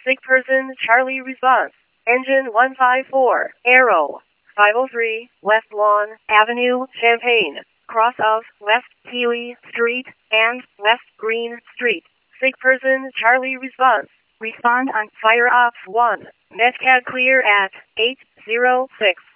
Sick person Charlie response. Engine 154, Arrow. 503, West Lawn Avenue, Champaign. Cross of West Healy Street and West Green Street. Sick person Charlie response. Respond on Fire Ops 1. Netcat clear at 806.